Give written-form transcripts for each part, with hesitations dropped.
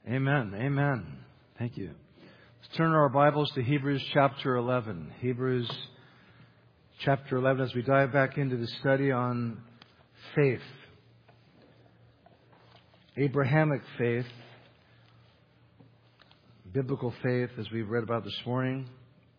Amen. Amen. Thank you. Let's turn our Bibles to Hebrews chapter 11. Hebrews chapter 11 as we dive back into the study on faith. Abrahamic faith. Biblical faith as we've read about this morning.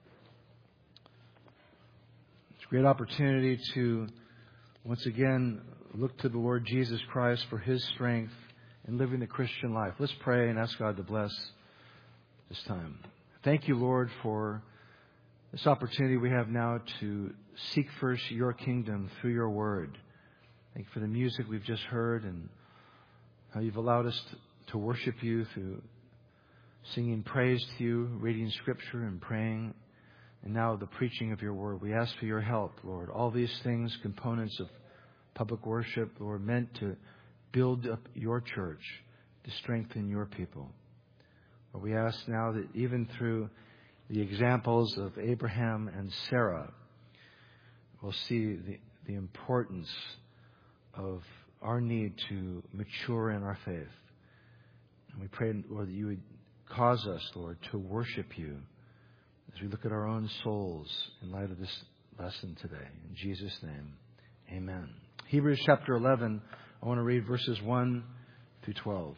It's a great opportunity to once again look to the Lord Jesus Christ for His strength in living the Christian life. Let's pray and ask God to bless this time. Thank you, Lord, for this opportunity we have now to seek first Your kingdom through Your word. Thank you for the music we've just heard and how You've allowed us to worship You through singing praise to You, reading Scripture and praying, and now the preaching of Your word. We ask for Your help, Lord. All these things, components of public worship, Lord, meant to build up Your church, to strengthen Your people. But we ask now that even through the examples of Abraham and Sarah, we'll see the importance of our need to mature in our faith. And we pray, Lord, that You would cause us, Lord, to worship You as we look at our own souls in light of this lesson today. In Jesus' name, amen. Hebrews chapter 11, I want to read verses 1 through 12.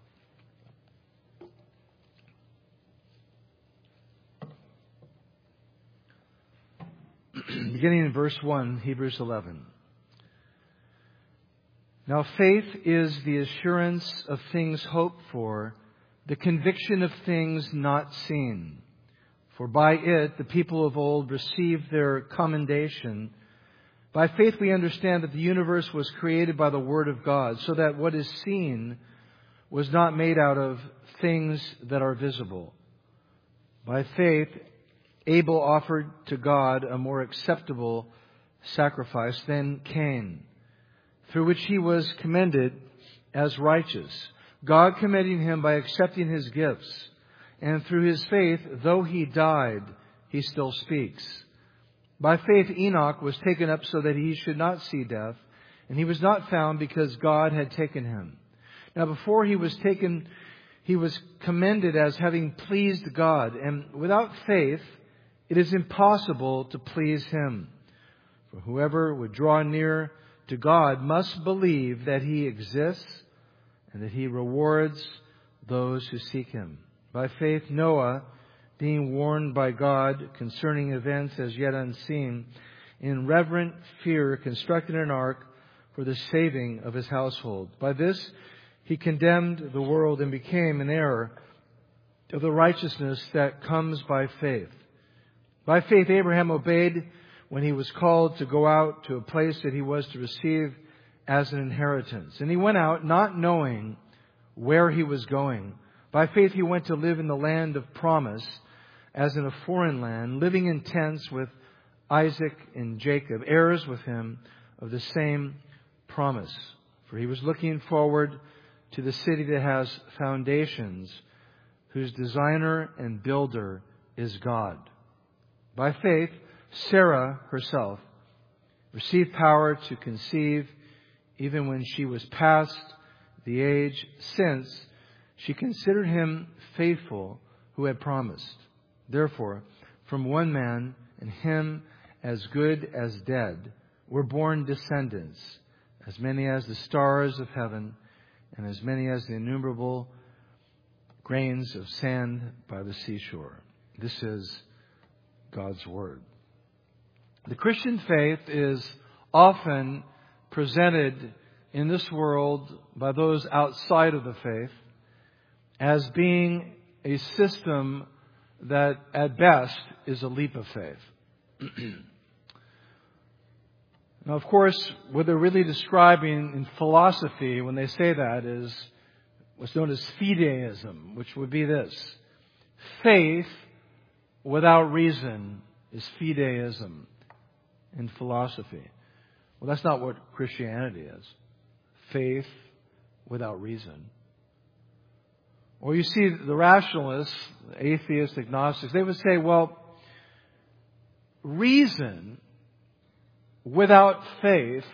Beginning in verse 1, Hebrews 11. Now faith is the assurance of things hoped for, the conviction of things not seen. For by it the people of old received their commendation. By faith we understand that the universe was created by the Word of God, so that what is seen was not made out of things that are visible. By faith Abel offered to God a more acceptable sacrifice than Cain, through which he was commended as righteous, God commending him by accepting his gifts. And through his faith, though he died, he still speaks. By faith Enoch was taken up so that he should not see death, and he was not found because God had taken him. Now before he was taken, he was commended as having pleased God. And without faith, it is impossible to please Him. For whoever would draw near to God must believe that He exists and that He rewards those who seek Him. By faith Noah, being warned by God concerning events as yet unseen, in reverent fear constructed an ark for the saving of his household. By this he condemned the world and became an heir of the righteousness that comes by faith. By faith Abraham obeyed when he was called to go out to a place that he was to receive as an inheritance. And he went out not knowing where he was going. By faith he went to live in the land of promise, as in a foreign land, living in tents with Isaac and Jacob, heirs with him of the same promise. For he was looking forward to the city that has foundations, whose designer and builder is God. By faith, Sarah herself received power to conceive even when she was past the age, since she considered him faithful who had promised. Therefore, from one man, and him as good as dead, were born descendants, as many as the stars of heaven, and as many as the innumerable grains of sand by the seashore. This is God's Word. The Christian faith is often presented in this world by those outside of the faith as being a system that at best is a leap of faith. Now, of course, what they're really describing in philosophy when they say that is what's known as fideism, which would be this. Faith without reason is fideism in philosophy. Well, that's not what Christianity is. Faith without reason. Or you see the rationalists, atheists, agnostics, they would say, well, reason without faith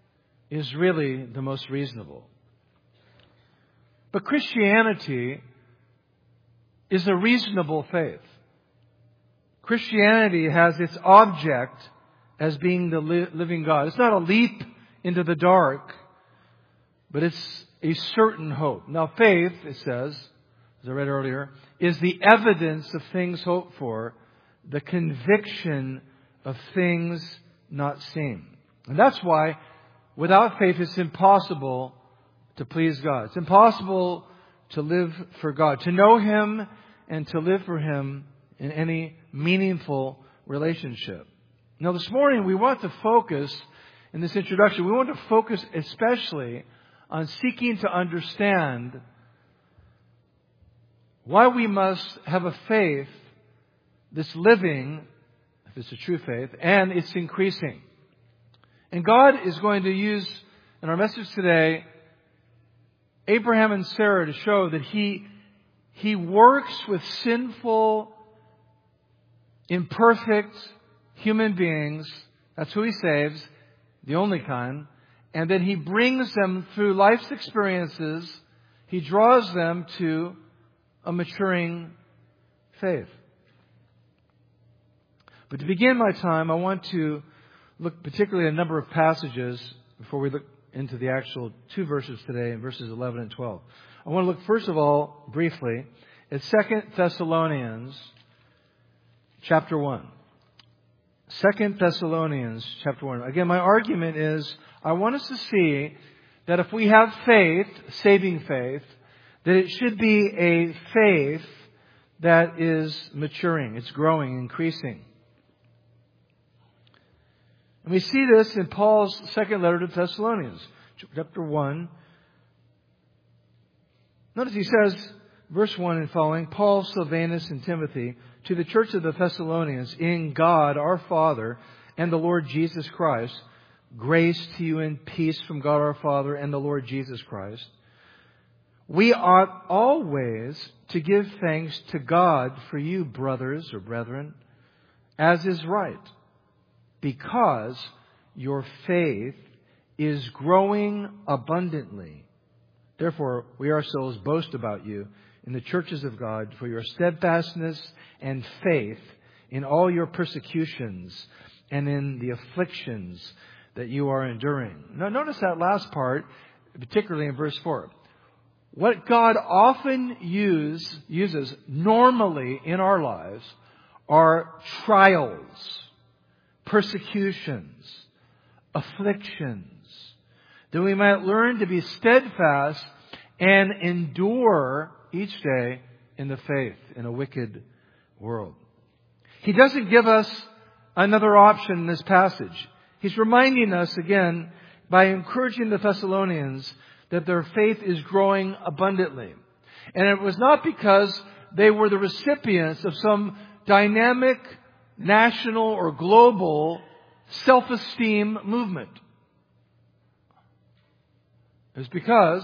is really the most reasonable. But Christianity is a reasonable faith. Christianity has its object as being the living God. It's not a leap into the dark, but it's a certain hope. Now faith, it says, as I read earlier, is the evidence of things hoped for, the conviction of things not seen. And that's why without faith it's impossible to please God. It's impossible to live for God, to know Him and to live for Him in any meaningful relationship. Now this morning we want to focus, in this introduction, we want to focus especially on seeking to understand why we must have a faith that's living, if it's a true faith, and it's increasing. And God is going to use, in our message today, Abraham and Sarah to show that He works with sinful, imperfect human beings. That's who He saves, the only kind. And then He brings them through life's experiences. He draws them to a maturing faith. But to begin my time, I want to look particularly at a number of passages before we look into the actual two verses today in verses 11 and 12. I want to look first of all, briefly, at 2 Thessalonians chapter 1. 2 Thessalonians chapter 1. Again, my argument is I want us to see that if we have faith, saving faith, that it should be a faith that is maturing. It's growing, increasing. And we see this in Paul's second letter to Thessalonians, chapter 1. Notice he says, verse 1 and following, Paul, Silvanus, and Timothy, to the church of the Thessalonians, in God our Father and the Lord Jesus Christ, grace to you and peace from God our Father and the Lord Jesus Christ. We ought always to give thanks to God for you, brothers or brethren, as is right, because your faith is growing abundantly. Therefore, we ourselves boast about you in the churches of God for your steadfastness and faith in all your persecutions and in the afflictions that you are enduring. Now, notice that last part, particularly in verse 4. What God often uses normally in our lives are trials, persecutions, afflictions, that we might learn to be steadfast and endure each day in the faith in a wicked world. He doesn't give us another option in this passage. He's reminding us again by encouraging the Thessalonians that their faith is growing abundantly. And it was not because they were the recipients of some dynamic, national, or global self-esteem movement. It was because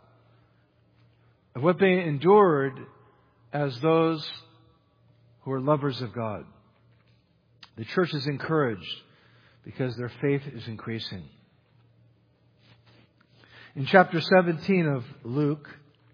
of what they endured as those who are lovers of God. The church is encouraged because their faith is increasing. In chapter 17 of Luke,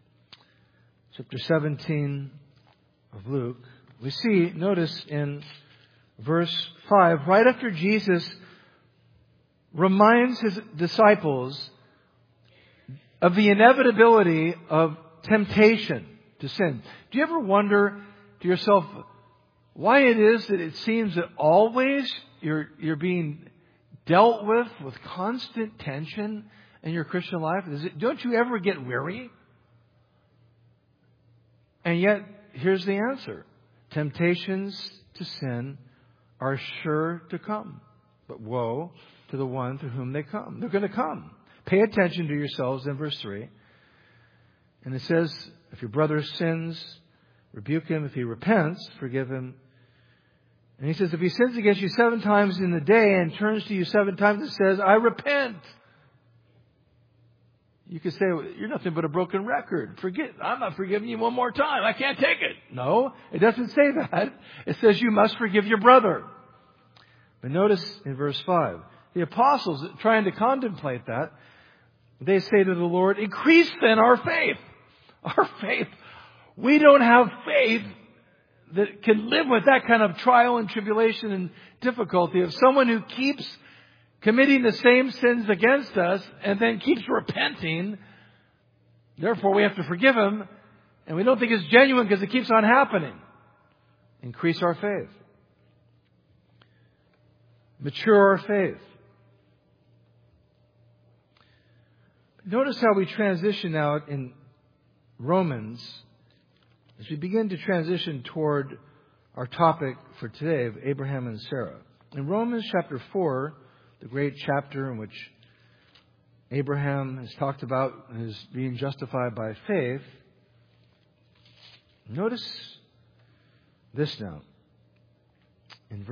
we see, notice in verse 5, right after Jesus reminds His disciples of the inevitability of temptation to sin. Do you ever wonder to yourself why it is that it seems that always you're being dealt with constant tension in your Christian life? Don't you ever get weary? And yet, here's the answer. Temptations to sin are sure to come. But woe to the one to whom they come. They're going to come. Pay attention to yourselves in verse 3. And it says, if your brother sins, rebuke him. If he repents, forgive him. And he says, if he sins against you 7 times in the day and turns to you 7 times and says, I repent. You could say, well, you're nothing but a broken record. I'm not forgiving you one more time. I can't take it. No, it doesn't say that. It says you must forgive your brother. But notice in verse 5, the apostles trying to contemplate that, they say to the Lord, increase then our faith. Our faith. We don't have faith that can live with that kind of trial and tribulation and difficulty of someone who keeps committing the same sins against us and then keeps repenting. Therefore, we have to forgive him. And we don't think it's genuine because it keeps on happening. Increase our faith. Mature our faith. Notice how we transition now in Romans as we begin to transition toward our topic for today of Abraham and Sarah. In Romans chapter 4, the great chapter in which Abraham is talked about as being justified by faith, notice this now. In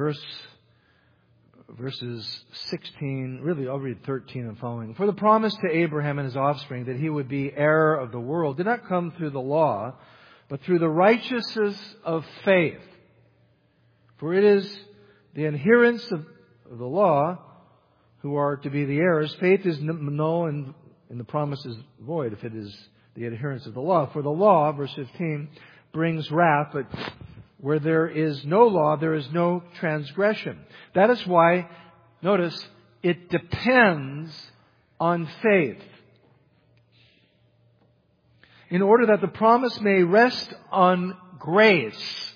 verses 16, really I'll read 13 and following. For the promise to Abraham and his offspring that he would be heir of the world did not come through the law, but through the righteousness of faith. For it is the adherents of the law who are to be the heirs. Faith is null and the promise is void if it is the adherents of the law. For the law, verse 15, brings wrath, but where there is no law, there is no transgression. That is why, notice, it depends on faith. In order that the promise may rest on grace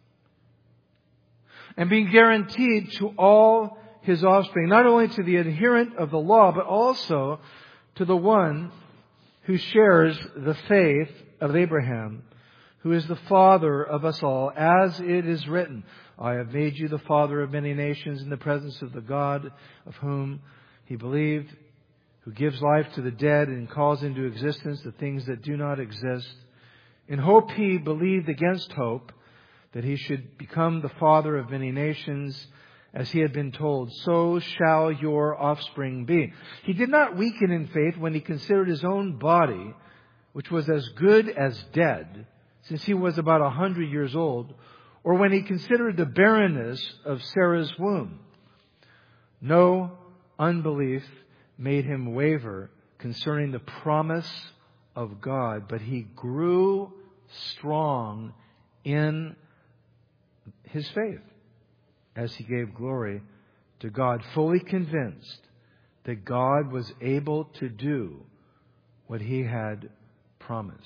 and be guaranteed to all his offspring, not only to the adherent of the law, but also to the one who shares the faith of Abraham, who is the father of us all, as it is written, I have made you the father of many nations in the presence of the God of whom he believed, who gives life to the dead and calls into existence the things that do not exist. In hope he believed against hope that he should become the father of many nations, as he had been told, so shall your offspring be. He did not weaken in faith when he considered his own body, which was as good as dead, since he was about 100 years old, or when he considered the barrenness of Sarah's womb. No unbelief made him waver concerning the promise of God, but he grew strong in his faith as he gave glory to God, fully convinced that God was able to do what he had promised.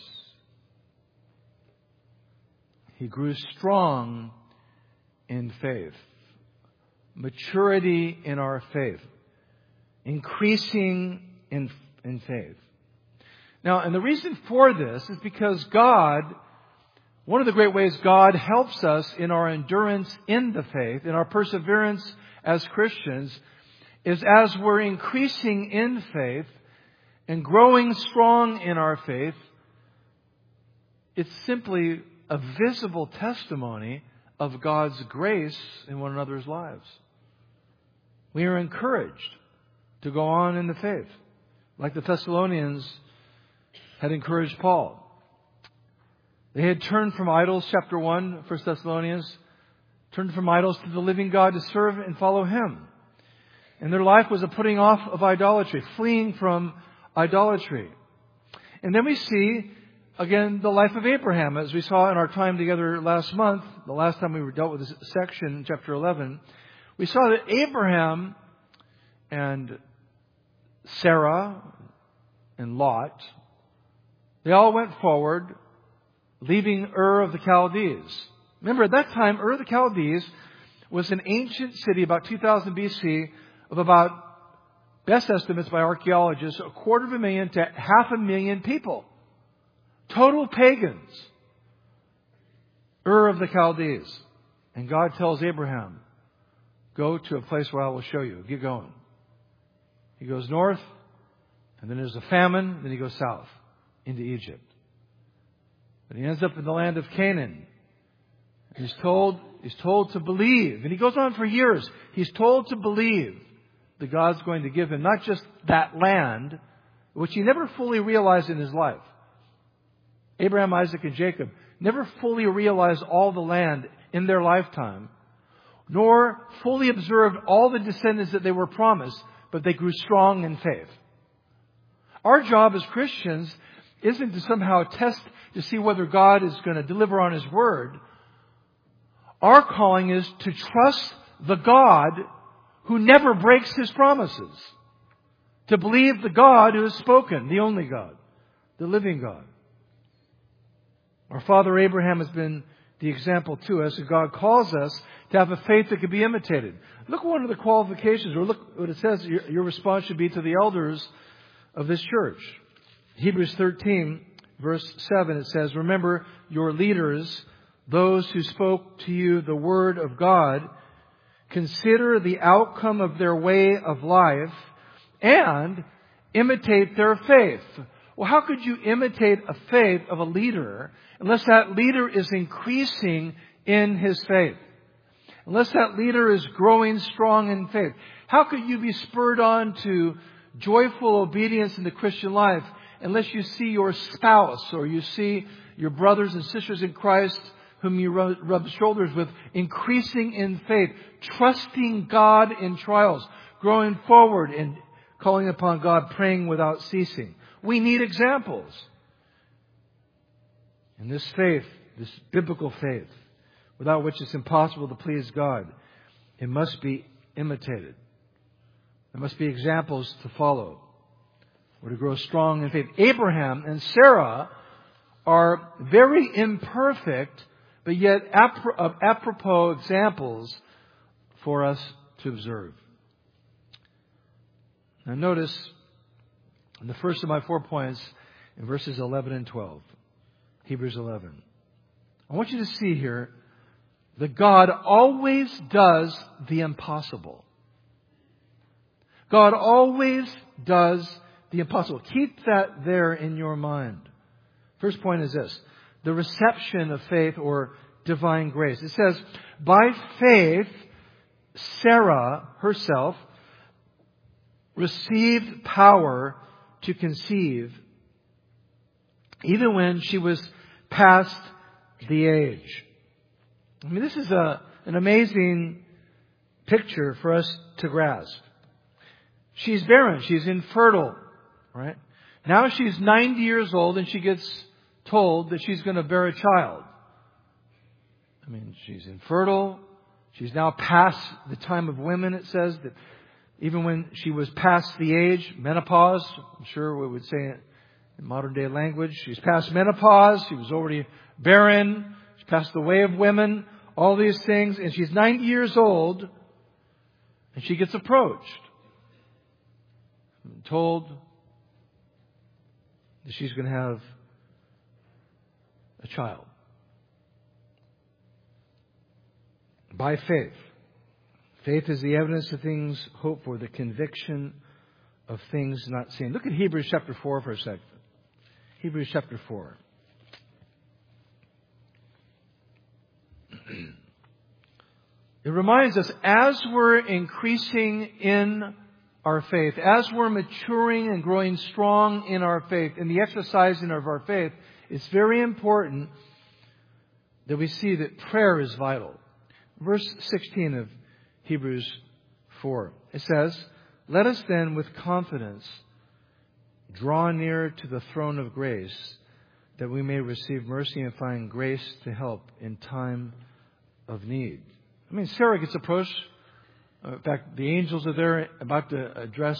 He grew strong in faith. Maturity in our faith. Increasing in faith. Now, and the reason for this is because God, one of the great ways God helps us in our endurance in the faith, in our perseverance as Christians, is as we're increasing in faith and growing strong in our faith, it's simply a visible testimony of God's grace in one another's lives. We are encouraged to go on in the faith, like the Thessalonians had encouraged Paul. They had turned from idols, chapter 1, 1 Thessalonians, turned from idols to the living God to serve and follow Him. And their life was a putting off of idolatry, fleeing from idolatry. And then we see, again, the life of Abraham, as we saw in our time together last month, the last time we dealt with this section, chapter 11. We saw that Abraham and Sarah and Lot, they all went forward, leaving Ur of the Chaldees. Remember, at that time, Ur of the Chaldees was an ancient city about 2000 BC of about, best estimates by archaeologists, 250,000 to 500,000 people. Total pagans. Ur of the Chaldees. And God tells Abraham, go to a place where I will show you. Get going. He goes north, and then there's a famine, then he goes south into Egypt. But he ends up in the land of Canaan. He's told to believe. And he goes on for years. He's told to believe that God's going to give him not just that land, which he never fully realized in his life. Abraham, Isaac, and Jacob never fully realized all the land in their lifetime, nor fully observed all the descendants that they were promised, but they grew strong in faith. Our job as Christians isn't to somehow test to see whether God is going to deliver on His word. Our calling is to trust the God who never breaks His promises. To believe the God who has spoken, the only God, the living God. Our father Abraham has been the example to us, and God calls us to have a faith that can be imitated. Look at one of the qualifications, or look what it says your response should be to the elders of this church. Hebrews 13, verse 7, it says, "Remember your leaders, those who spoke to you the word of God. Consider the outcome of their way of life and imitate their faith." Well, how could you imitate a faith of a leader unless that leader is increasing in his faith? Unless that leader is growing strong in faith? How could you be spurred on to joyful obedience in the Christian life unless you see your spouse or you see your brothers and sisters in Christ whom you rub shoulders with increasing in faith, trusting God in trials, growing forward and calling upon God, praying without ceasing? We need examples. And this faith, this biblical faith, without which it's impossible to please God, it must be imitated. There must be examples to follow or to grow strong in faith. Abraham and Sarah are very imperfect, but yet apropos examples for us to observe. Now notice in the first of my 4 points in verses 11 and 12, Hebrews 11. I want you to see here that God always does the impossible. God always does the impossible. Keep that there in your mind. First point is this: the reception of faith or divine grace. It says, by faith, Sarah herself received power to conceive even when she was past the age. I mean, this is an amazing picture for us to grasp. She's barren. She's infertile, right? Now she's 90 years old and she gets told that she's going to bear a child. I mean, she's infertile. She's now past the time of women, it says, that even when she was past the age, menopause, I'm sure we would say it in modern day language, she's past menopause, she was already barren, she's past the way of women, all these things, and she's 90 years old, and she gets approached, told that she's going to have a child. By faith. Faith is the evidence of things hoped for, the conviction of things not seen. Look at Hebrews chapter 4 for a second. Hebrews chapter 4. It reminds us, as we're increasing in our faith, as we're maturing and growing strong in our faith, in the exercising of our faith, it's very important that we see that prayer is vital. Verse 16 of Hebrews 4. It says, "Let us then with confidence draw near to the throne of grace, that we may receive mercy and find grace to help in time of need." I mean, Sarah gets approached. In fact, the angels are there about to address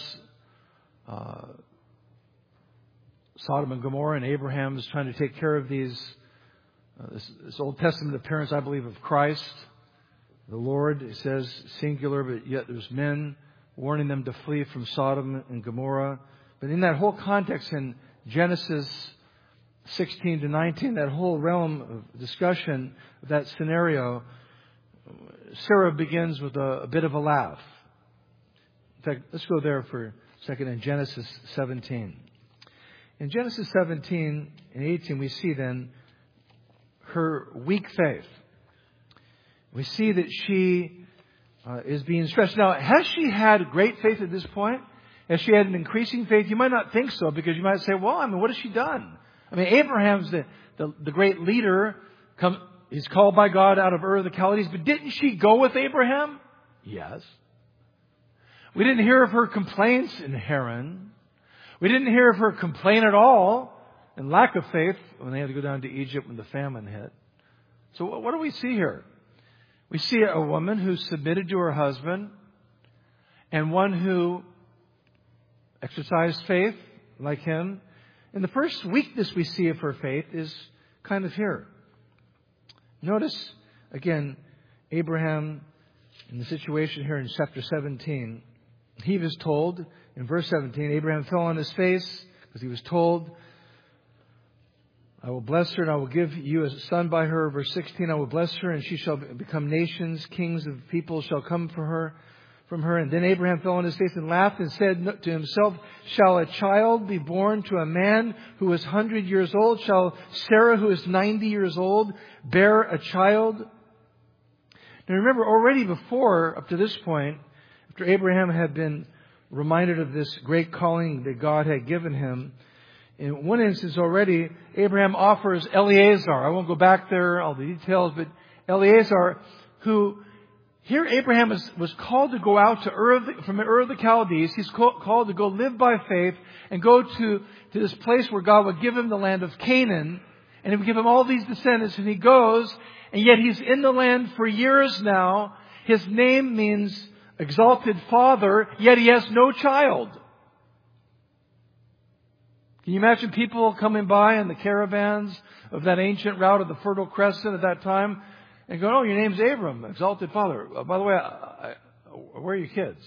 Sodom and Gomorrah, and Abraham is trying to take care of these this Old Testament appearance, I believe, of Christ. The Lord, it says singular, but yet there's men warning them to flee from Sodom and Gomorrah. But in that whole context in Genesis 16 to 19, that whole realm of discussion of that scenario, Sarah begins with a bit of a laugh. In fact, let's go there for a second in Genesis 17. In Genesis 17 and 18, we see then her weak faith. We see that she is being stretched. Now, has she had great faith at this point? Has she had an increasing faith? You might not think so, because you might say, well, I mean, what has she done? I mean, Abraham's the great leader. He's called by God out of Ur of the Chaldees. But didn't she go with Abraham? Yes. We didn't hear of her complaints in Haran. We didn't hear of her complaint at all and lack of faith when they had to go down to Egypt when the famine hit. So what do we see here? We see a woman who submitted to her husband and one who exercised faith like him. And the first weakness we see of her faith is kind of here. Notice, again, Abraham in the situation here in chapter 17. He was told, in verse 17, Abraham fell on his face because he was told, I will bless her and I will give you a son by her. Verse 16, I will bless her and she shall become nations. Kings of people shall come from her. And then Abraham fell on his face and laughed and said to himself, shall a child be born to a man who is 100 years old? Shall Sarah, who is 90 years old, bear a child? Now remember, already before, up to this point, after Abraham had been reminded of this great calling that God had given him, in one instance already, Abraham offers Eliezer. I won't go back there, all the details, but Eliezer, who here Abraham was called to go out from Ur of the Chaldees. He's called to go live by faith and go to this place where God would give him the land of Canaan, and He would give him all these descendants. And he goes, and yet he's in the land for years now. His name means exalted father, yet he has no child. Can you imagine people coming by in the caravans of that ancient route of the Fertile Crescent at that time and going, oh, your name's Abram, exalted father. By the way, where are your kids?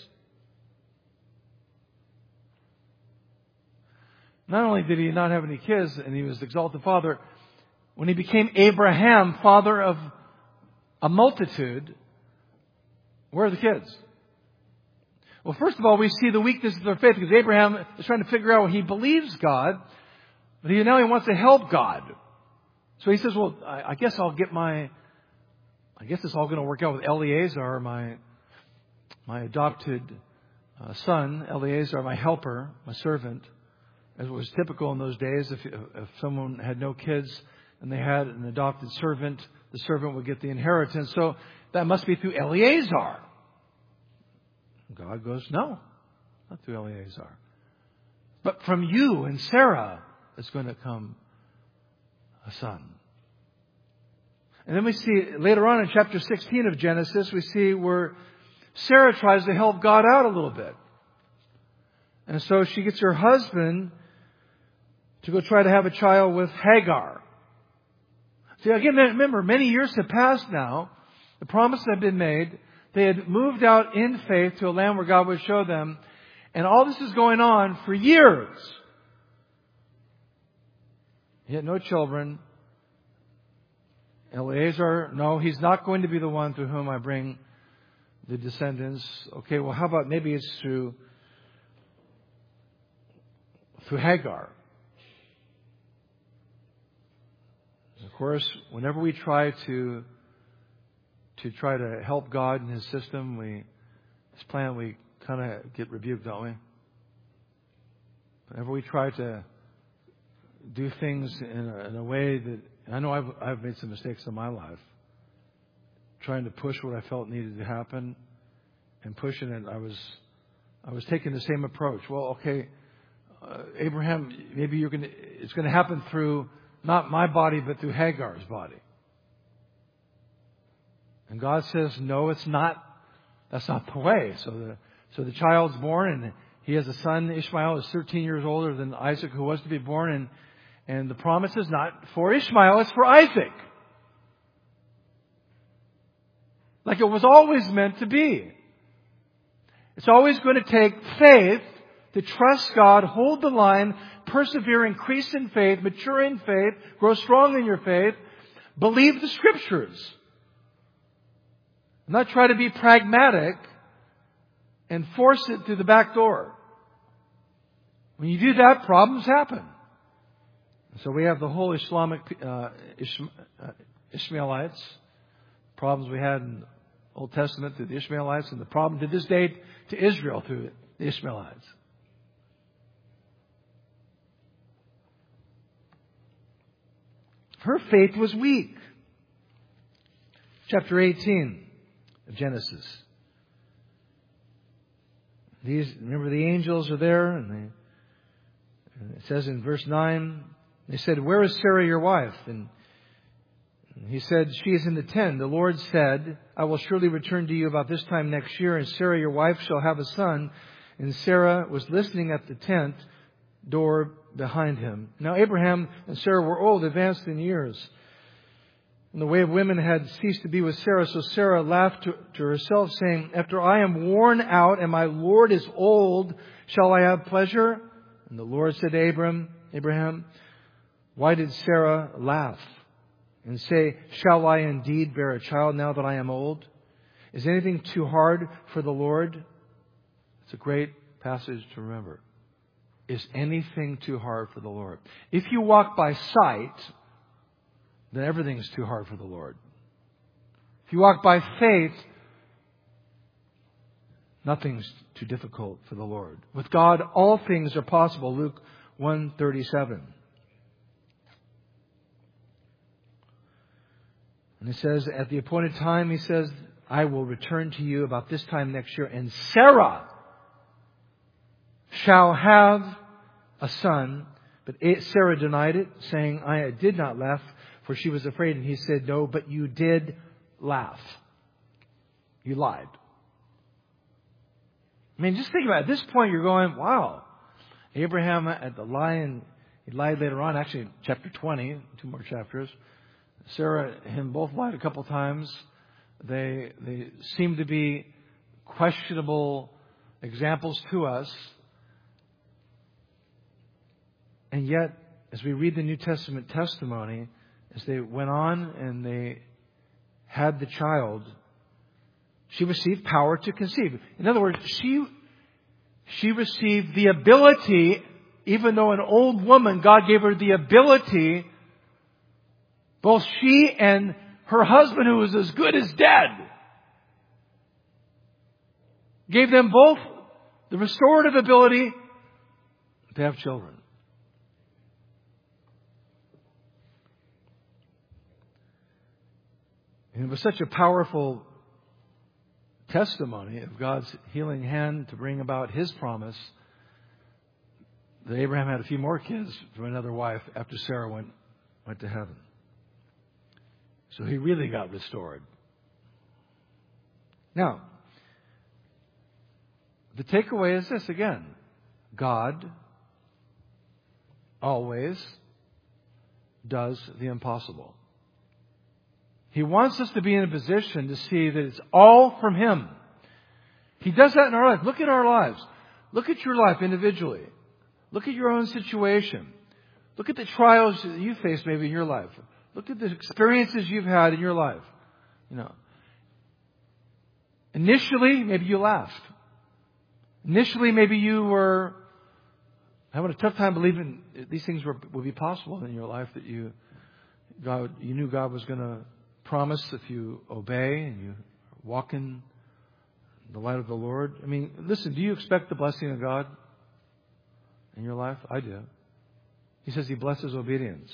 Not only did he not have any kids and he was exalted father, when he became Abraham, father of a multitude, where are the kids? Well, first of all, we see the weakness of their faith because Abraham is trying to figure out, he believes God, but now he wants to help God. So he says, well, I guess it's all going to work out with Eliezer, my adopted son, Eliezer, my helper, my servant. As was typical in those days, if someone had no kids and they had an adopted servant, the servant would get the inheritance. So that must be through Eliezer. God goes, no, not through Eliezer. But from you and Sarah is going to come a son. And then we see later on in chapter 16 of Genesis, we see where Sarah tries to help God out a little bit. And so she gets her husband to go try to have a child with Hagar. See, again, remember, many years have passed now. The promises have been made. They had moved out in faith to a land where God would show them. And all this is going on for years. Yet no children. Eliezer, no, he's not going to be the one through whom I bring the descendants. Okay, well, how about maybe it's through Hagar. Of course, whenever we try to help God in His system, His plan, we kind of get rebuked, don't we? Whenever we try to do things in a way that, I know I've made some mistakes in my life, trying to push what I felt needed to happen, and pushing it, I was taking the same approach. Well, okay, Abraham, maybe it's going to happen through not my body, but through Hagar's body. And God says, no, it's not. That's not the way. So the child's born, and he has a son. Ishmael is 13 years older than Isaac, who was to be born. And the promise is not for Ishmael, it's for Isaac. Like it was always meant to be. It's always going to take faith to trust God, hold the line, persevere, increase in faith, mature in faith, grow strong in your faith, believe the Scriptures. Not try to be pragmatic and force it through the back door. When you do that, problems happen. So we have the whole Islamic Ishmaelites, problems we had in the Old Testament through the Ishmaelites, and the problem to this day to Israel through the Ishmaelites. Her faith was weak. Chapter 18 of Genesis. Remember the angels are there, and it says in verse 9, They said, "Where is Sarah your wife?" And he said, "She is in the tent." The Lord said, "I will surely return to you about this time next year, and Sarah your wife shall have a son." And Sarah was listening at the tent door behind him. Now Abraham and Sarah were old, advanced in years, and the way of women had ceased to be with Sarah. So Sarah laughed to herself, saying, "After I am worn out and my Lord is old, shall I have pleasure?" And the Lord said to Abraham, "Why did Sarah laugh and say, 'Shall I indeed bear a child now that I am old?' Is anything too hard for the Lord?" It's a great passage to remember. Is anything too hard for the Lord? If you walk by sight, then everything's too hard for the Lord. If you walk by faith, nothing's too difficult for the Lord. With God, all things are possible. Luke 1:37. And it says, at the appointed time, he says, "I will return to you about this time next year, and Sarah shall have a son." But Sarah denied it, saying, "I did not laugh," for she was afraid. And he said, "No, but you did laugh. You lied." I mean, just think about it. At this point, you're going, wow. Abraham at the lie, he lied later on, actually in chapter 20, 2 more chapters. Sarah and him both lied a couple times. They seem to be questionable examples to us. And yet, as we read the New Testament testimony, as they went on and they had the child, she received power to conceive. In other words, she received the ability, even though an old woman, God gave her the ability, both she and her husband, who was as good as dead, gave them both the restorative ability to have children. And it was such a powerful testimony of God's healing hand to bring about His promise that Abraham had a few more kids from another wife after Sarah went to heaven. So he really got restored. Now, the takeaway is this again. God always does the impossible. He wants us to be in a position to see that it's all from Him. He does that in our life. Look at our lives. Look at your life individually. Look at your own situation. Look at the trials that you face maybe in your life. Look at the experiences you've had in your life. Initially, maybe you laughed. Initially, maybe you were having a tough time believing these things would be possible in your life, that you knew God was going to promise if you obey and you walk in the light of the Lord. I mean, listen, do you expect the blessing of God in your life? I do. He says He blesses obedience.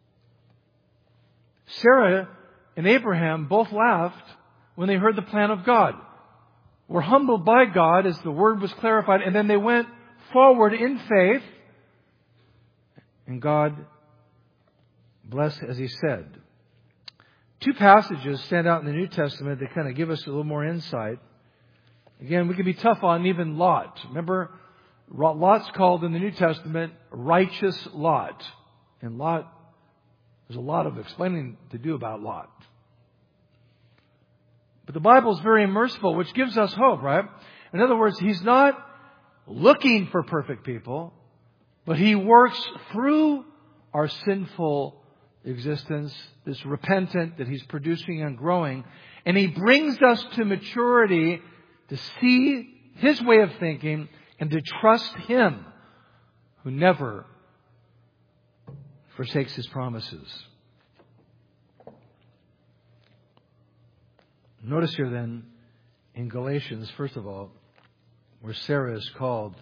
Sarah and Abraham both laughed when they heard the plan of God. Were humbled by God as the word was clarified, and then they went forward in faith, and God blessed as He said. Two passages stand out in the New Testament that kind of give us a little more insight. Again, we can be tough on even Lot. Remember, Lot's called in the New Testament righteous Lot. And Lot, there's a lot of explaining to do about Lot. But the Bible is very merciful, which gives us hope, right? In other words, He's not looking for perfect people, but He works through our sinful existence, this repentant that He's producing and growing, and He brings us to maturity to see His way of thinking and to trust Him, who never forsakes His promises. Notice here then, in Galatians, first of all, where Sarah is called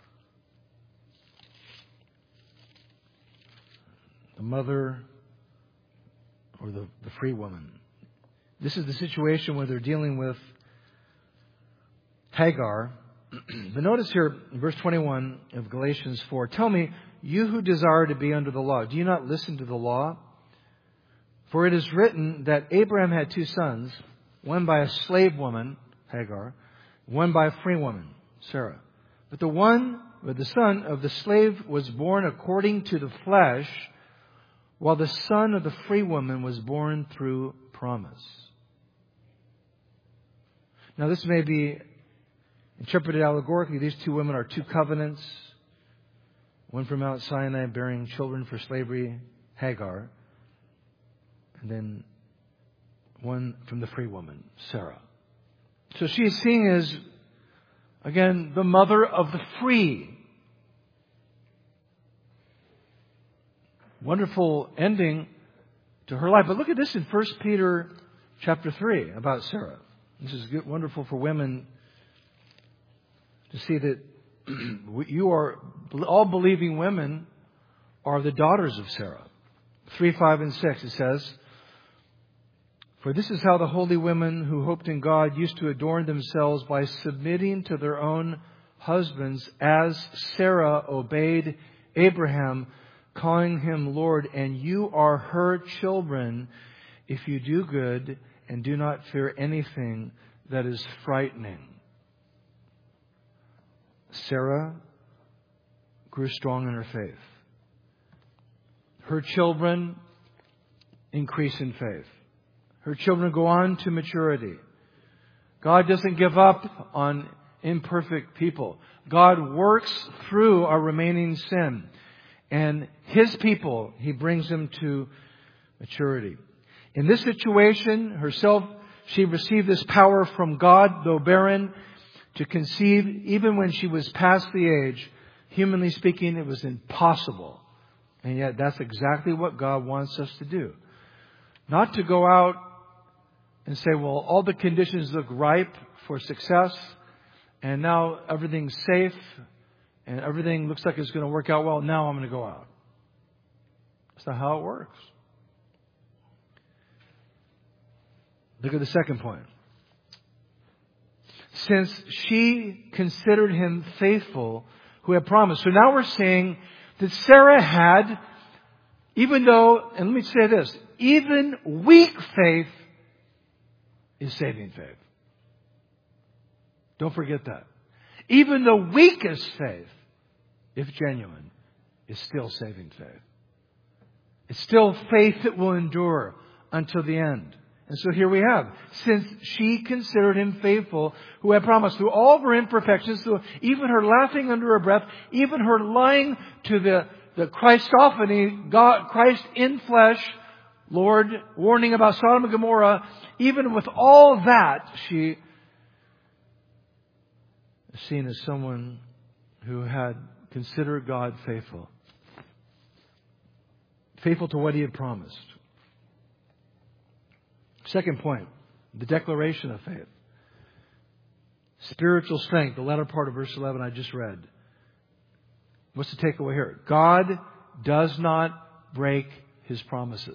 the mother or the free woman. This is the situation where they're dealing with Hagar. But notice here in verse 21 of Galatians 4, "Tell me, you who desire to be under the law, do you not listen to the law? For it is written that Abraham had two sons, one by a slave woman, Hagar, one by a free woman, Sarah. But the son of the slave was born according to the flesh, while the son of the free woman was born through promise. Now this may be interpreted allegorically. These two women are two covenants. One from Mount Sinai bearing children for slavery, Hagar. And then one from the free woman, Sarah. So she is seen as, again, the mother of the free. Wonderful ending to her life. But look at this in 1 Peter chapter 3 about Sarah. This is good, wonderful for women to see that you are, all believing women are the daughters of Sarah. 3, 5, and 6 it says, for this is how the holy women who hoped in God used to adorn themselves by submitting to their own husbands, as Sarah obeyed Abraham, calling him Lord, and you are her children if you do good and do not fear anything that is frightening. Sarah grew strong in her faith. Her children increase in faith. Her children go on to maturity. God doesn't give up on imperfect people. God works through our remaining sin. And His people, He brings them to maturity. In this situation, herself, she received this power from God, though barren, to conceive. Even when she was past the age, humanly speaking, it was impossible. And yet that's exactly what God wants us to do. Not to go out and say, well, all the conditions look ripe for success, and now everything's safe, and everything looks like it's going to work out well. Now I'm going to go out. That's not how it works. Look at the second point. Since she considered him faithful who had promised. So now we're saying that Sarah had, even though, and let me say this, even weak faith is saving faith. Don't forget that. Even the weakest faith, if genuine, is still saving faith. It's still faith that will endure until the end. And so here we have, since she considered him faithful who had promised, through all of her imperfections, through even her laughing under her breath, even her lying to the Christophany, God, Christ in flesh, Lord, warning about Sodom and Gomorrah, even with all that, she is seen as someone who had considered God faithful. Faithful to what He had promised. Second point, the declaration of faith. Spiritual strength, the latter part of verse 11 I just read. What's the takeaway here? God does not break His promises.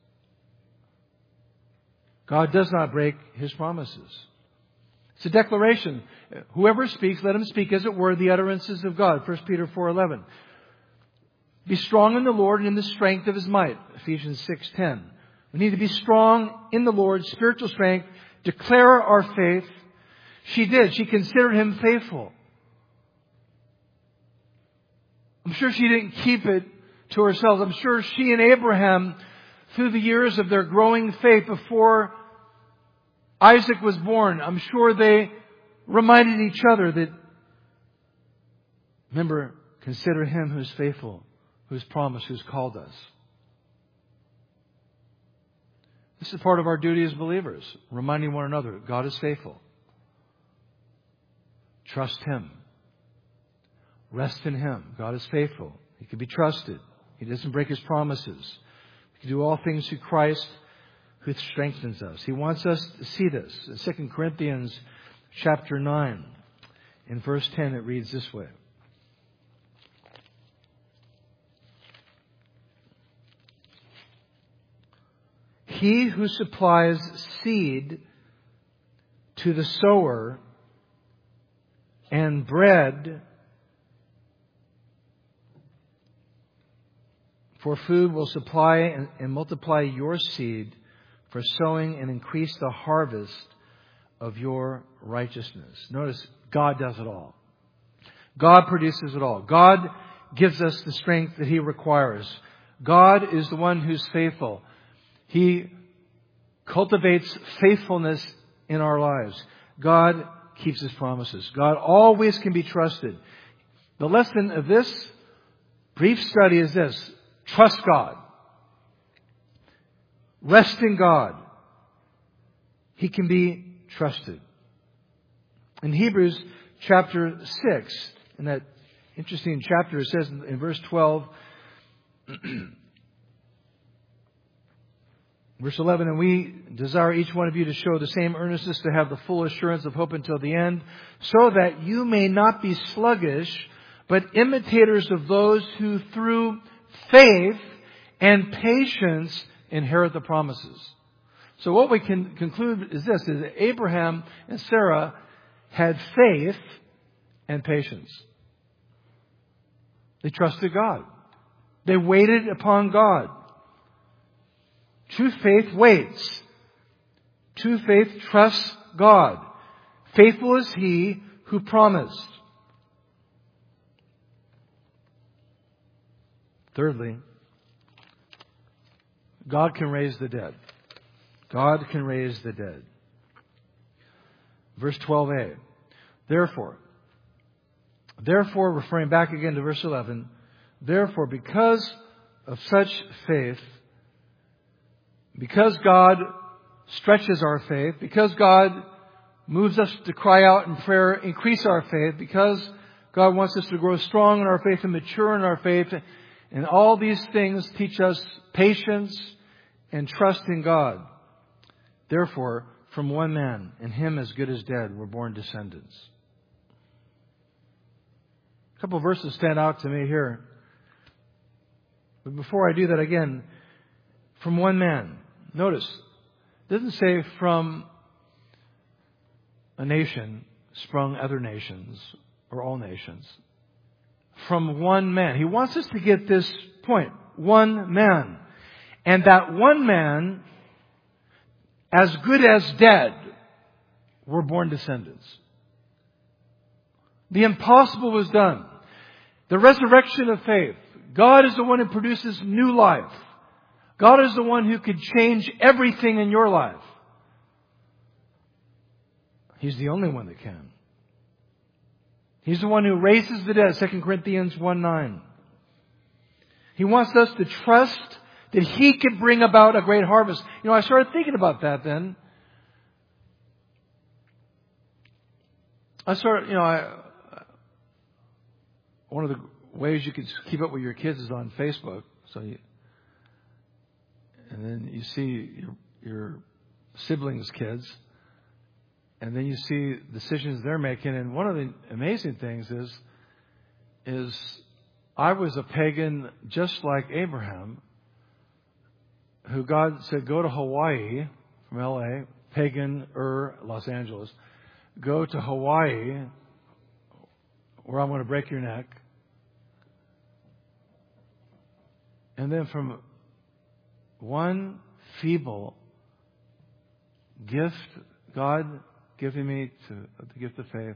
God does not break His promises. It's a declaration. Whoever speaks, let him speak as it were the utterances of God. 1 Peter 4:11. Be strong in the Lord and in the strength of His might. Ephesians 6:10. We need to be strong in the Lord, spiritual strength, declare our faith. She did. She considered him faithful. I'm sure she didn't keep it to herself. I'm sure she and Abraham, through the years of their growing faith before Isaac was born, I'm sure they reminded each other that, remember, consider Him who's faithful, who's promised, who's called us. This is part of our duty as believers, reminding one another, God is faithful. Trust Him. Rest in Him. God is faithful. He can be trusted. He doesn't break His promises. We can do all things through Christ who strengthens us. He wants us to see this. In 2 Corinthians chapter 9, in verse 10, it reads this way. He who supplies seed to the sower and bread For food will supply and multiply your seed for sowing and increase the harvest of your righteousness. Notice, God does it all. God produces it all. God gives us the strength that He requires. God is the one who's faithful. He cultivates faithfulness in our lives. God keeps His promises. God always can be trusted. The lesson of this brief study is this: trust God. Rest in God. He can be trusted. In Hebrews chapter 6, in that interesting chapter, it says in verse 12, verse 11, and we desire each one of you to show the same earnestness to have the full assurance of hope until the end, so that you may not be sluggish, but imitators of those who through faith and patience inherit the promises. So what we can conclude is this, is that Abraham and Sarah had faith and patience. They trusted God. They waited upon God. True faith waits. True faith trusts God. Faithful is He who promised. Thirdly, God can raise the dead. God can raise the dead. Verse 12a. Therefore, referring back again to verse 11, therefore, because of such faith, because God stretches our faith, because God moves us to cry out in prayer, increase our faith, because God wants us to grow strong in our faith and mature in our faith, and all these things teach us patience and trust in God. Therefore, from one man, and him as good as dead, were born descendants. A couple of verses stand out to me here. But before I do that again, from one man. Notice, it doesn't say from a nation sprung other nations or all nations. From one man. He wants us to get this point. One man. And that one man, as good as dead, were born descendants. The impossible was done. The resurrection of faith. God is the one who produces new life. God is the one who could change everything in your life. He's the only one that can. He's the one who raises the dead, 2 Corinthians 1:9. He wants us to trust that He can bring about a great harvest. You know, I started thinking about that then. One of the ways you can keep up with your kids is on Facebook. And then you see your siblings' kids, and then you see decisions they're making. And one of the amazing things is I was a pagan just like Abraham, who God said, go to Hawaii from LA, pagan Los Angeles, go to Hawaii where I'm going to break your neck. And then from one feeble gift, God giving me the gift of faith,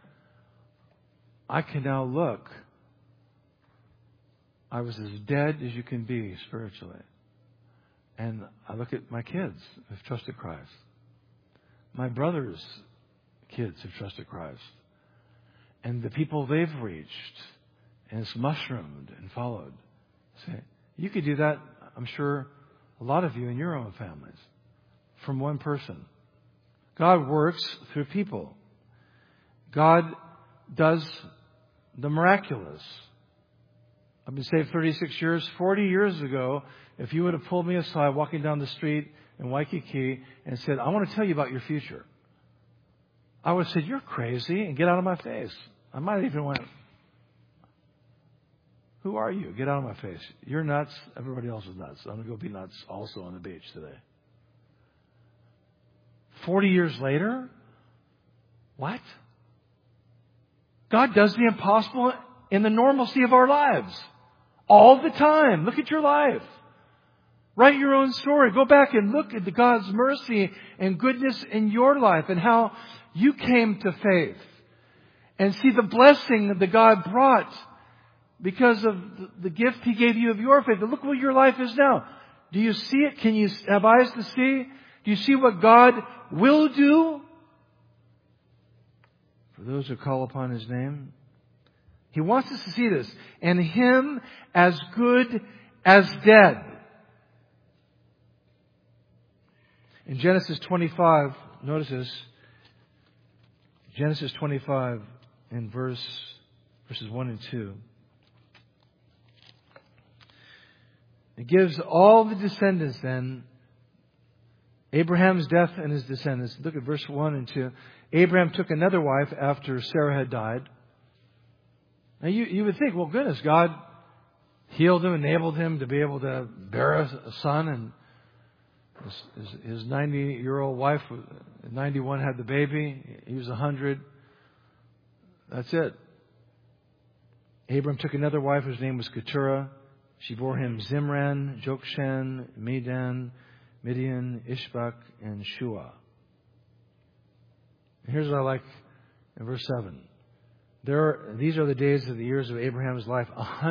I can now look. I was as dead as you can be spiritually. And I look at my kids who've trusted Christ. My brother's kids have trusted Christ. And the people they've reached, and it's mushroomed and followed. Say, you could do that, I'm sure, a lot of you in your own families, from one person. God works through people. God does the miraculous. I've been saved 36 years. 40 years ago, if you would have pulled me aside walking down the street in Waikiki and said, I want to tell you about your future, I would have said, you're crazy, and get out of my face. I might have even went, who are you? Get out of my face. You're nuts. Everybody else is nuts. I'm going to go be nuts also on the beach today. 40 years later? What? God does the impossible in the normalcy of our lives. All the time. Look at your life. Write your own story. Go back and look at God's mercy and goodness in your life and how you came to faith. And see the blessing that God brought because of the gift He gave you of your faith. And look what your life is now. Do you see it? Can you have eyes to see? Do you see what God will do for those who call upon His name? He wants us to see this. And Him as good as dead. In Genesis 25, notice this. Genesis 25 in verses 1 and 2. It gives all the descendants then, Abraham's death and his descendants. Look at verse 1 and 2. Abraham took another wife after Sarah had died. Now you would think, well, goodness, God healed him, enabled him to be able to bear a son, and his 90-year-old wife, 91, had the baby. He was 100. That's it. Abram took another wife whose name was Keturah. She bore him Zimran, Jokshan, Medan, Midian, Ishbak, and Shua. And here's what I like in verse 7. These are the days of the years of Abraham's life,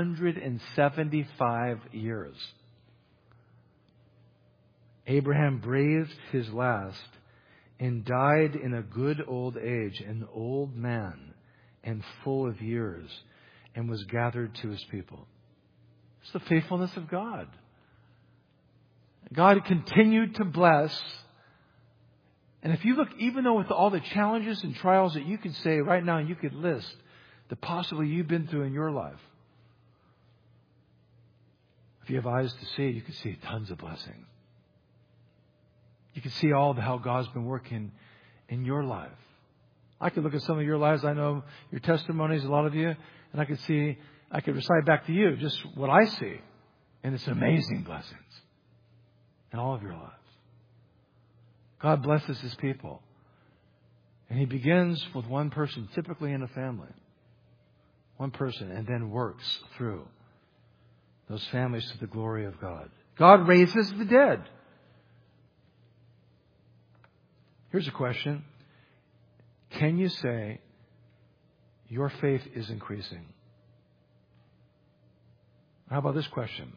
175 years. Abraham breathed his last and died in a good old age, an old man and full of years, and was gathered to his people. It's the faithfulness of God. God continued to bless. And if you look, even though with all the challenges and trials that you could say right now, you could list that possibly you've been through in your life. If you have eyes to see, you can see tons of blessings. You can see how God's been working in your life. I could look at some of your lives. I know your testimonies, a lot of you, and I could recite back to you just what I see. And it's amazing blessings in all of your lives. God blesses His people. And He begins with one person, typically in a family. One person, and then works through those families to the glory of God. God raises the dead. Here's a question. Can you say your faith is increasing? How about this question?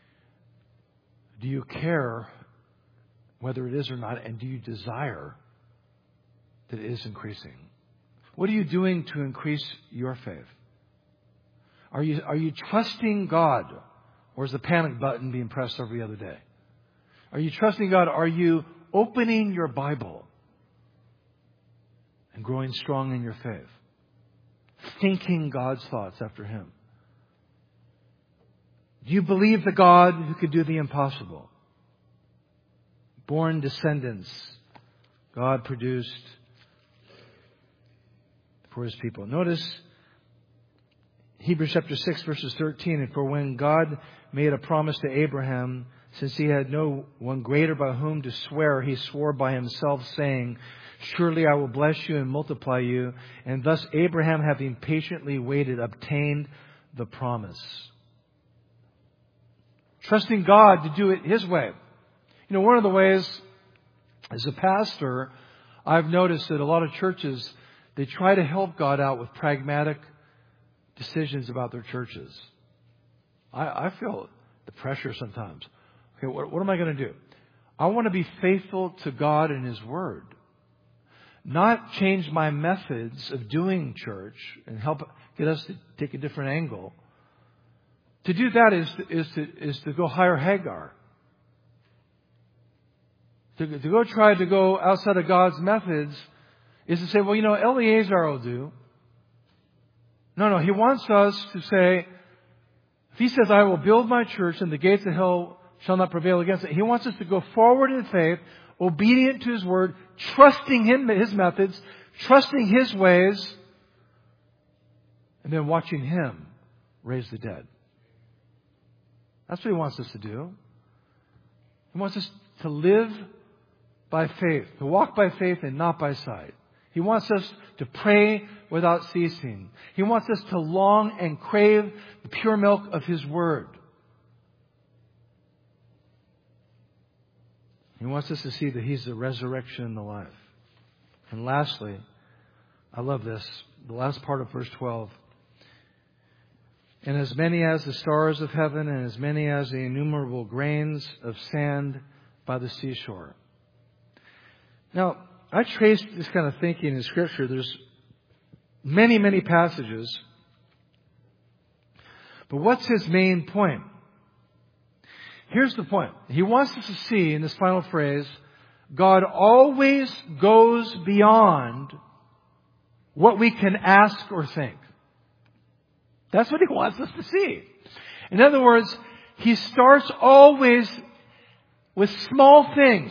Do you care whether it is or not, and do you desire that it is increasing? What are you doing to increase your faith? Are you trusting God, or is the panic button being pressed every other day? Are you trusting God? Are you opening your Bible and growing strong in your faith? Thinking God's thoughts after Him? Do you believe the God who could do the impossible? Born descendants God produced for His people. Notice Hebrews chapter 6 verses 13. And for when God made a promise to Abraham, since he had no one greater by whom to swear, He swore by Himself, saying, surely I will bless you and multiply you. And thus Abraham, having patiently waited, obtained the promise. Trusting God to do it His way. You know, one of the ways, as a pastor, I've noticed that a lot of churches, they try to help God out with pragmatic decisions about their churches. I feel the pressure sometimes. Okay, what am I going to do? I want to be faithful to God and His Word. Not change my methods of doing church and help get us to take a different angle. To do that is to go hire Hagar. To go try to go outside of God's methods is to say, well, Eleazar will do. No, He wants us to say, if He says, I will build my church and the gates of hell shall not prevail against it. He wants us to go forward in faith, obedient to His Word, trusting Him, His methods, trusting His ways, and then watching Him raise the dead. That's what He wants us to do. He wants us to live by faith, to walk by faith and not by sight. He wants us to pray without ceasing. He wants us to long and crave the pure milk of His Word. He wants us to see that He's the resurrection and the life. And lastly, I love this, the last part of verse 12. And as many as the stars of heaven, and as many as the innumerable grains of sand by the seashore. Now, I traced this kind of thinking in Scripture. There's many, many passages. But what's His main point? Here's the point. He wants us to see in this final phrase, God always goes beyond what we can ask or think. That's what He wants us to see. In other words, He starts always with small things.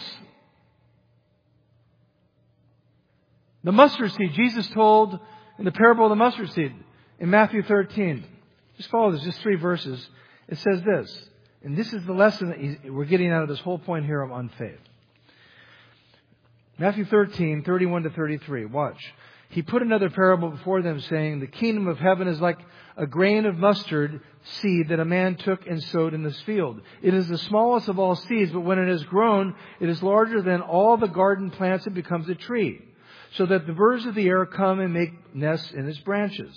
The mustard seed, Jesus told in the parable of the mustard seed in Matthew 13. Just follow this, just 3 verses. It says this, and this is the lesson that we're getting out of this whole point here on faith. Matthew 13, 31 to 33. Watch. He put another parable before them, saying, the kingdom of heaven is like a grain of mustard seed that a man took and sowed in his field. It is the smallest of all seeds, but when it has grown, it is larger than all the garden plants and becomes a tree, so that the birds of the air come and make nests in its branches.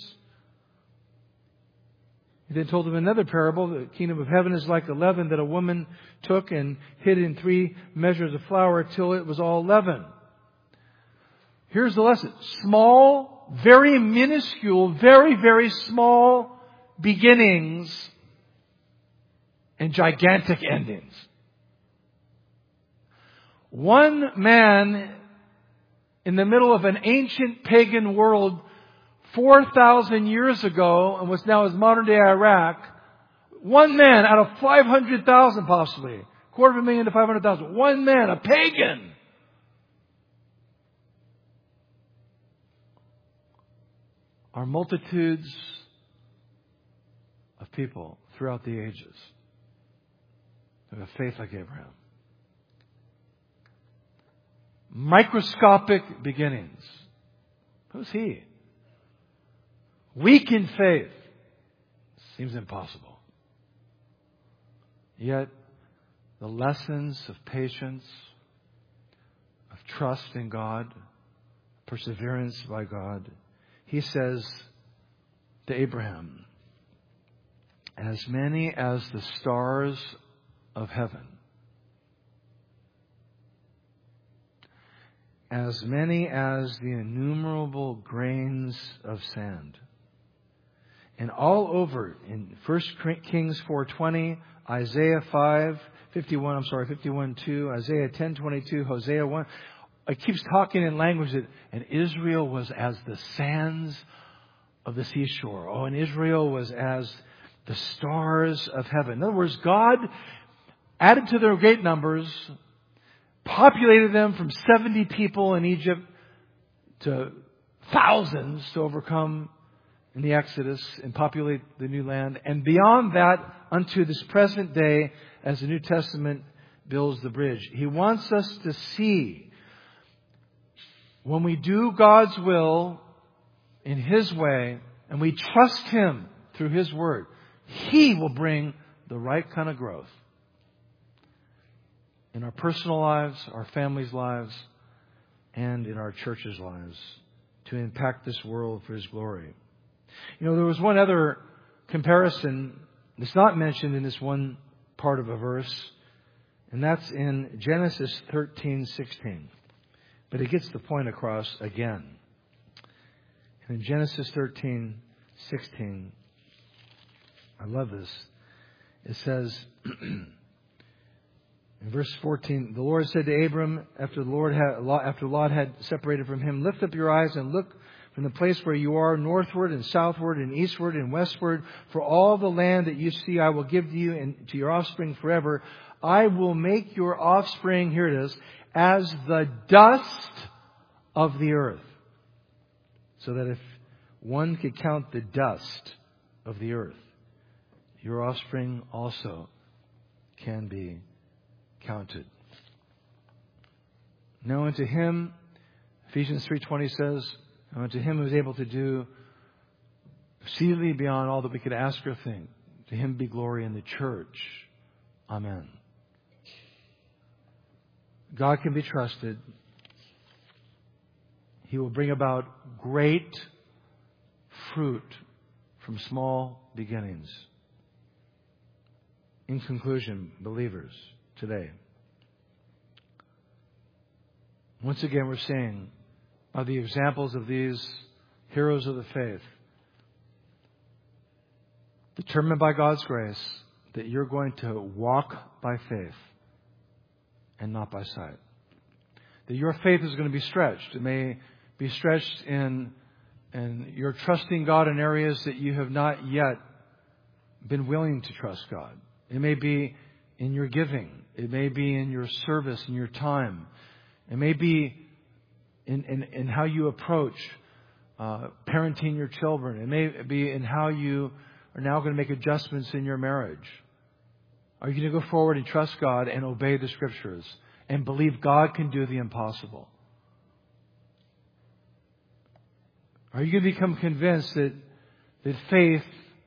He then told them another parable. The kingdom of heaven is like the leaven that a woman took and hid in 3 measures of flour till it was all leaven. Here's the lesson. Small, very minuscule, very, very small beginnings and gigantic endings. One man in the middle of an ancient pagan world 4,000 years ago, and what's now is modern day Iraq, one man out of 500,000 possibly, 250,000 to 500,000, one man, a pagan, are multitudes of people throughout the ages who have faith like Abraham. Microscopic beginnings. Who's he? Weak in faith. Seems impossible. Yet, the lessons of patience, of trust in God, perseverance by God, He says to Abraham, as many as the stars of heaven, as many as the innumerable grains of sand. And all over in 1 Kings 4:20, Isaiah 51:2, Isaiah 10:22, Hosea 1. It keeps talking in language that, and Israel was as the sands of the seashore. Oh, and Israel was as the stars of heaven. In other words, God added to their great numbers, populated them from 70 people in Egypt to thousands to overcome in the Exodus and populate the new land. And beyond that, unto this present day, as the New Testament builds the bridge. He wants us to see, when we do God's will in His way, and we trust Him through His Word, He will bring the right kind of growth in our personal lives, our families' lives, and in our church's lives to impact this world for His glory. You know, there was one other comparison that's not mentioned in this one part of a verse, and that's in Genesis 13:16. But it gets the point across again. And in Genesis 13:16, I love this. It says, in verse 14, the Lord said to Abram, after Lot had separated from him, lift up your eyes and look from the place where you are, northward and southward and eastward and westward, for all the land that you see I will give to you and to your offspring forever. I will make your offspring, here it is, as the dust of the earth. So that if one could count the dust of the earth, your offspring also can be counted. Now unto him Ephesians 3:20 says, to him who is able to do exceedingly beyond all that we could ask or think, to him be glory in the church. Amen. God can be trusted. He will bring about great fruit from small beginnings. In conclusion, believers, today, once again we're seeing by the examples of these heroes of the faith, determined by God's grace, that you're going to walk by faith and not by sight. That your faith is going to be stretched. It may be stretched in you're trusting God in areas that you have not yet been willing to trust God. It may be in your giving. It may be in your service, in your time. It may be in how you approach parenting your children. It may be in how you are now going to make adjustments in your marriage. Are you going to go forward and trust God and obey the Scriptures and believe God can do the impossible? Are you going to become convinced that faith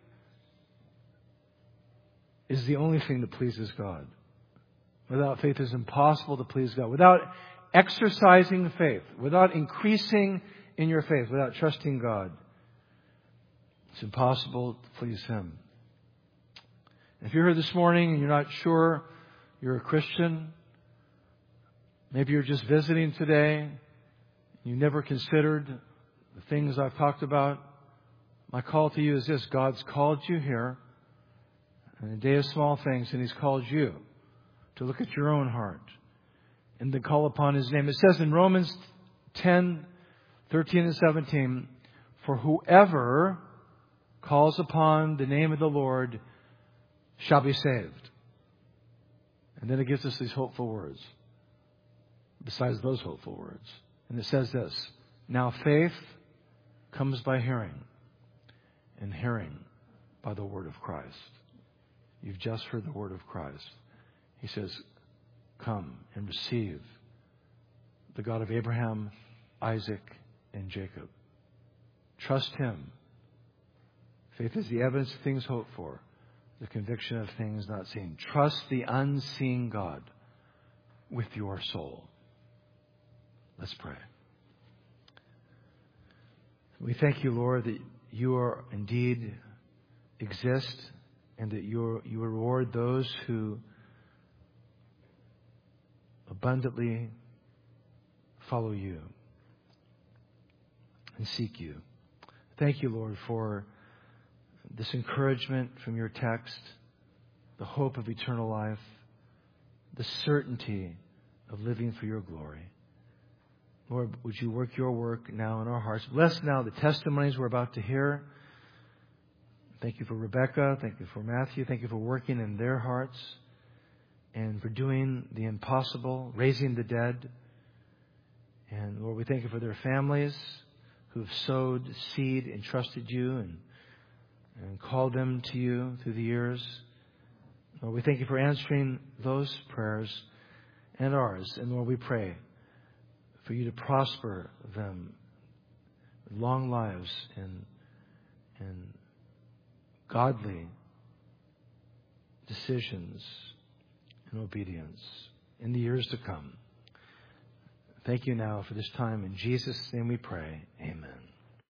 is the only thing that pleases God? Without faith, it's impossible to please God. Without exercising faith, without increasing in your faith, without trusting God, it's impossible to please Him. If you're here this morning and you're not sure you're a Christian, maybe you're just visiting today, you never considered the things I've talked about, my call to you is this: God's called you here in a day of small things, and He's called you to look at your own heart and to call upon His name. It says in Romans 10:13 and 17, for whoever calls upon the name of the Lord shall be saved. And then it gives us these hopeful words, besides those hopeful words. And it says this: now faith comes by hearing, and hearing by the word of Christ. You've just heard the word of Christ. He says, come and receive the God of Abraham, Isaac, and Jacob. Trust Him. Faith is the evidence of things hoped for, the conviction of things not seen. Trust the unseen God with your soul. Let's pray. We thank you, Lord, that you are indeed exist, and that you reward those who abundantly follow you and seek you. Thank you, Lord, for this encouragement from your text, the hope of eternal life, the certainty of living for your glory. Lord, would you work your work now in our hearts? Bless now the testimonies we're about to hear. Thank you for Rebecca. Thank you for Matthew. Thank you for working in their hearts and for doing the impossible, raising the dead. And Lord, we thank you for their families who have sowed seed and trusted you and called them to you through the years. Lord, we thank you for answering those prayers and ours. And Lord, we pray for you to prosper them with long lives and godly decisions and obedience in the years to come. Thank you now for this time. In Jesus' name we pray. Amen.